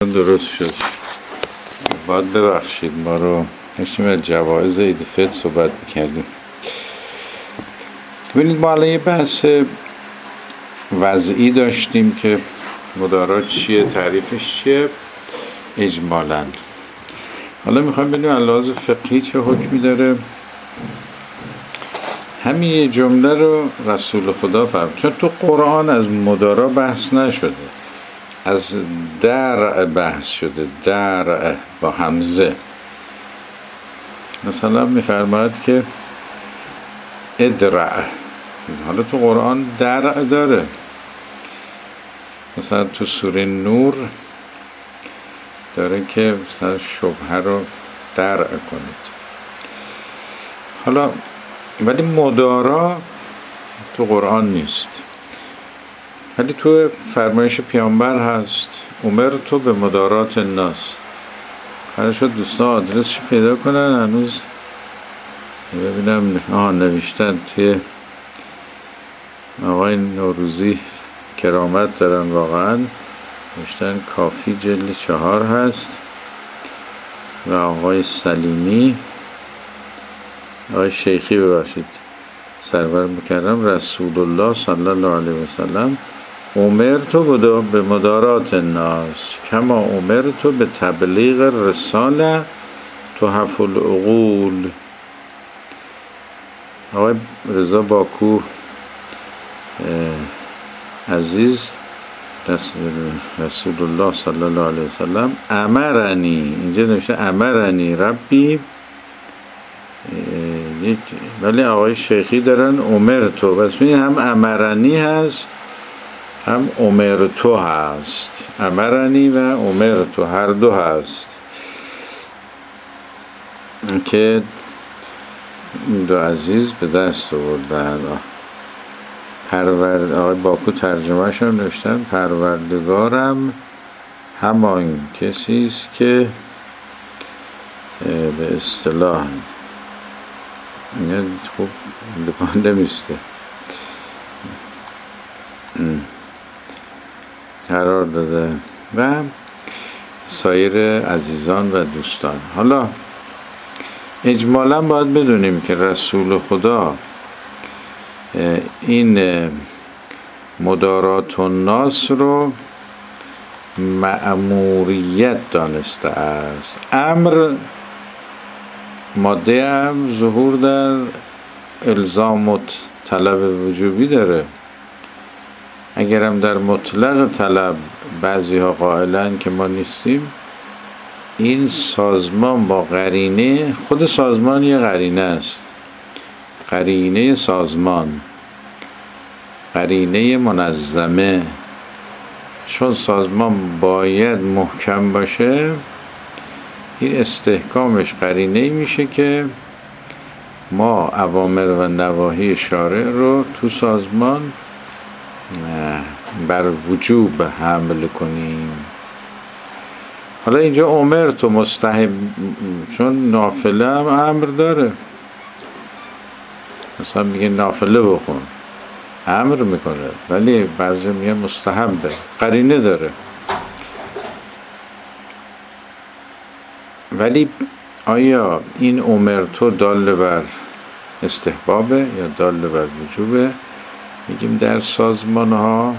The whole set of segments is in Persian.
الان درست شد. باید ببخشید ما رو داشتیم از جوایز عید فطر صحبت میکردیم. ببینید ما الان یه بحث وضعی داشتیم که مدارات چیه، تعریفش چیه اجمالاً. حالا میخوایم ببینیم از لحاظ فقهی چه حکمی داره. همین یه جمله رو رسول خدا فرمود، چون تو قرآن از مدارا بحث نشده، از درع بحث شده، درع با همزه. مثلا میفرماید که ادرع، حالا تو قرآن درع داره، مثلا تو سوره نور داره که مثلا شبهه رو درع کنید. حالا ولی مدارا تو قرآن نیست، ولی تو فرمایش پیامبر هست عمر تو به مدارات الناس. قرار شد دوستان آدرسش پیدا کنن، هنوز ببینم نوشتن توی آقای نوروزی کرامت دارن، واقعا نوشتن کافی جلد 4 هست و آقای سلیمی، آقای شیخی ببخشید سرور مکرم، رسول الله صلی الله علیه وسلم امرتو به مدارات الناس کما امرتو به تبلیغ رساله تحف العقول. آقای رضا باکو عزیز رسول الله صلی الله علیه وسلم امرنی، اینجا نوشته امرنی ربی، ولی آقای شیخی دارن امرتو، بس هم امرنی هست هم امرتو هست، امرنی و امرتو هر دو هست که این دو عزیز به دست آوردن. آقای باکو ترجمهش هم نوشتن پروردگارم همان کسی است که به اصطلاح این خوب لپانده میسته قرار داده و سایر عزیزان و دوستان. حالا اجمالا باید بدونیم که رسول خدا این مدارات الناس رو مأموریت دانسته است. امر ماده هم ظهور در الزام و طلب وجوبی داره. اگرم در مطلق طلب بعضی ها قائلن که ما نیستیم، این سازمان با قرینه، خود سازمان یه قرینه است، قرینه سازمان، قرینه منظمه، چون سازمان باید محکم باشه این استحکامش قرینه میشه که ما اوامر و نواهی شارع رو تو سازمان بر وجوب حمل کنیم. حالا اینجا امر تو مستحب، چون نافله هم امر داره، مثلا میگه نافله بخون، امر میکنه، ولی بعضی میگه مستحبه، قرینه داره. ولی آیا این امرتو دال بر استحبابه یا دال بر وجوبه؟ میگیم در سازمان ها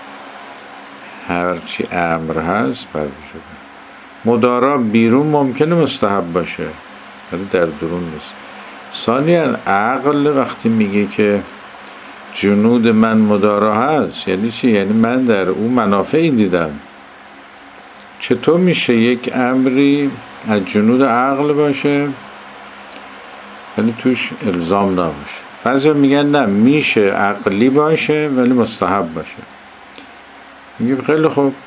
هرچی امر هست بر وجوبه. مدارا بیرون ممکنه مستحب باشه ولی در درون نیست. ثانیاً عقل وقتی میگه که جنود من مدارا هست یعنی چی؟ یعنی من در او منافعی دیدم. چطور میشه یک امری از جنود عقل باشه ولی توش الزام نباشه؟ بعضی میگن نه، میشه عقلی باشه ولی مستحب باشه. میگه خیلی خوب،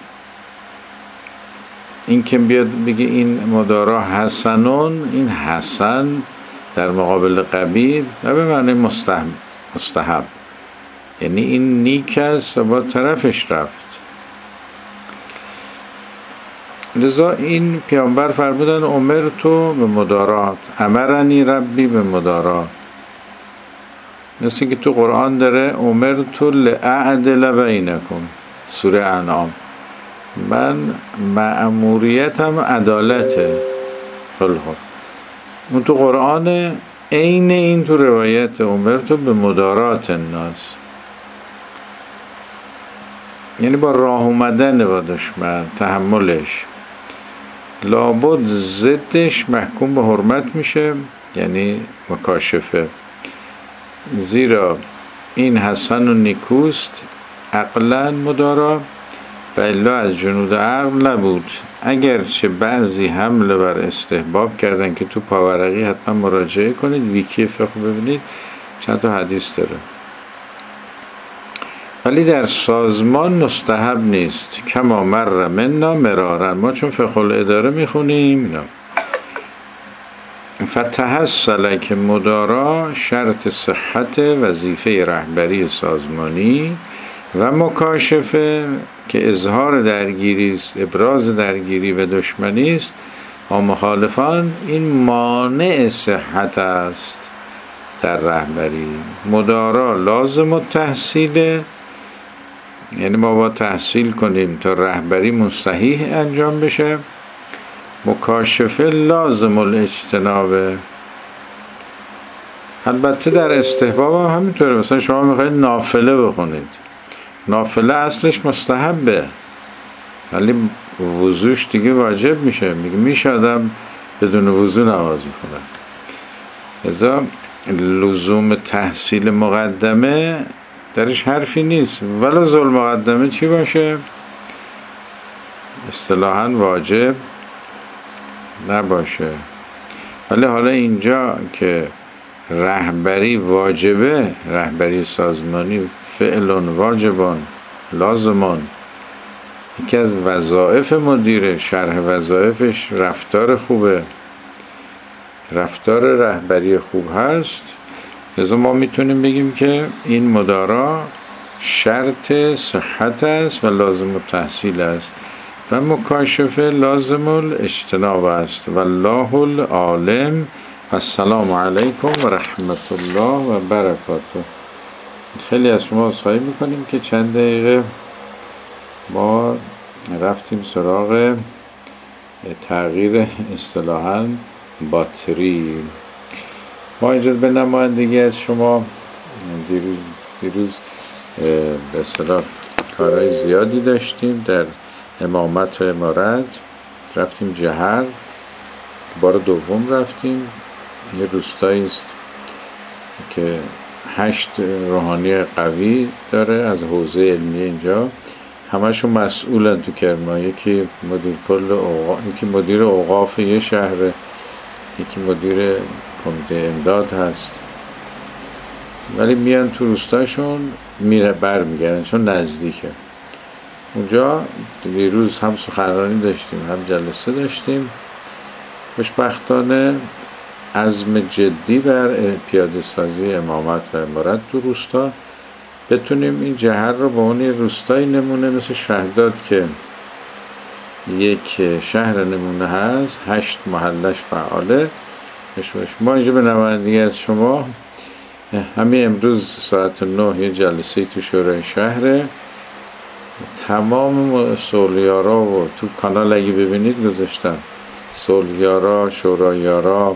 این که بیاد بگه این مدارا حسنون، این حسن در مقابل قبیح و به معنی مستحب، یعنی این نیک است و با طرفش رفت. لذا این پیامبر فرمودن امرتو به مدارات، امرنی ربی به مدارات. مثل که تو قرآن داره امرتو لأعدل بینکم، سوره انعام، من مأموریتم عدالته. خب اون تو قرآن، عین این تو روایت امرتو به مدارات الناس، یعنی با راه اومدن با دشمن، تحملش. لابد ضدش محکوم به حرمت میشه، یعنی مکاشفه، زیرا این حسن و نیکوست عقلا مدارا و الا از جنود عقل نبود. اگرچه بعضی حمله بر استحباب کردن که تو پاورقی حتما مراجعه کنید، ویکی فقه ببینید، چند تا حدیث داره، ولی در سازمان مستحب نیست. کما مر منا مرارا، ما چون فقه الاداره میخونیم اینا. فتحصل که مدارا شرط صحت وظیفه رهبری سازمانی و مکاشفه که اظهار درگیری است، ابراز درگیری و دشمنی است با مخالفان، این مانع صحت است در رهبری. مدارا لازم التحصیل، یعنی ما با تحصیل کنیم تا رهبری صحیح انجام بشه. مکاشفه لازم الاجتنابه. البته در استحباب هم همینطوره. مثلا شما میخواید نافله بخونید، نافله اصلش مستحبه ولی وضوش دیگه واجب میشه. میشه آدم بدون وضو نماز بخونه. لذا لزوم تحصیل مقدمه درش حرفی نیست، ولی ظلم مقدمه چی باشه؟ اصطلاحاً واجب نباشه. ولی حالا اینجا که رهبری واجبه، رهبری سازمانی فعلون واجبان لازمان، یکی از وظایف مدیره، شرح وظایفش رفتار خوبه، رفتار رهبری خوب هست. لذا ما میتونیم بگیم که این مدارا شرط صحت است و لازم التحصیل است و مکاشفه لازم الاجتناب است. والله العالم. السلام علیکم و رحمت الله و برکاته. خیلی از شما عذرخواهی میکنیم که چند دقیقه ما رفتیم سراغ تغییر اصطلاحاً باتری. ما اینجا به نمایندگی از شما دیروز به اصطلاح کارهای زیادی داشتیم در امامت و امارت. رفتیم جهر، بار دوم رفتیم. یه روستایی است که 8 روحانی قوی داره از حوزه علمی اینجا، همشون مسئولن تو کرمان. یکی مدیر کل اوقاف، یکی مدیر اوقاف یه شهر، یکی مدیر کمیته امداد هست، ولی میان تو روستاشون برمیگردن چون نزدیکه. اونجا دیروز هم سخنرانی داشتیم هم جلسه داشتیم. خوشبختانه عزم جدی بر پیاده سازی امامت و امارت تو روستا، بتونیم این جهر رو با اون روستای نمونه مثل شهداد که یک شهر نمونه هست، 8 محلش فعاله. ما اینجا به نمایندگی از شما همین امروز ساعت 9 یه جلسه تو شورای شهر، تمام صلح‌یارا و تو کانال اگه ببینید گذاشتم، صلح‌یارا، شورایارا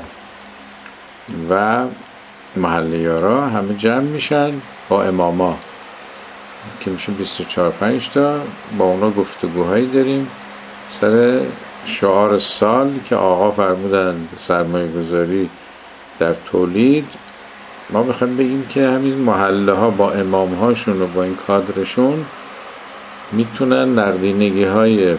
و محله‌یارا همه جمع میشن با اماما که میشه 24-25 تا. با اونا گفتگوهایی داریم سر شعار سال که آقا فرمودن سرمایه گذاری در تولید. ما میخوایم بگیم که همین محله ها با امام هاشون و با این کادرشون میتونن نقدینگی های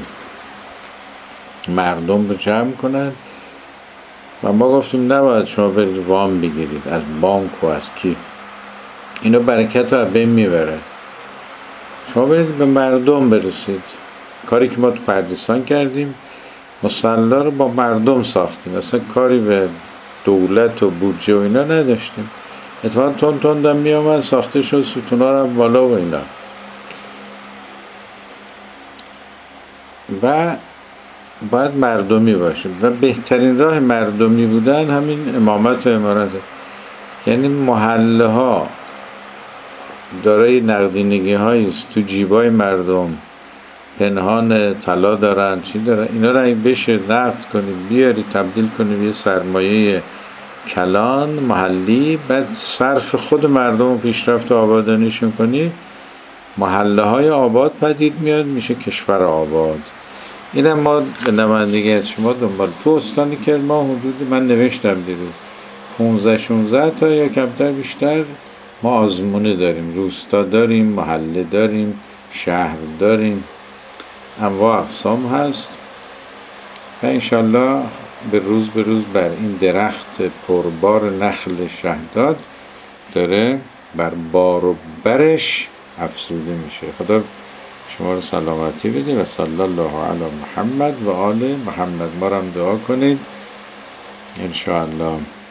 مردم رو جمع کنن و ما گفتیم نباید شما برید وام بگیرید از بانک و از کی، اینو برکت رو بین میبره. شما برید به مردم برسید. کاری که ما تو پردیسان کردیم، مصلا رو با مردم ساختیم، اصلا کاری به دولت و بودجه و اینا نداشتیم. اتفاقا تون می آمد ساخته شد، ستونا رو بالا و اینا. و باید مردمی باشه و بهترین راه مردمی بودن همین امامت و امارته. یعنی محله ها دارای نقدینگی هاییست تو جیبای مردم پنهان طلا دارن چی دارن، اینا رو اگه بشه نقد کنی بیاری تبدیل کنی یه سرمایه کلان محلی، بعد صرف خود مردم و پیشرفت و آبادانیشون کنی، محله های آباد پدید میاد، میشه کشور آباد. اینم ما به نمایندگی از شما دنبال تو استانی که ما حدود من نوشتم دیروز 15-16 تا یا کمتر بیشتر ما آزمونه داریم، روستا داریم، محله داریم، شهر داریم، انواع اقسام هست و انشالله به روز بر این درخت پربار نخل شهداد داره بر بار و برش افزوده میشه. خدا شما رو سلامتی بده و صلی الله علی محمد و آل محمد. ما رو هم دعا کنید انشاءالله.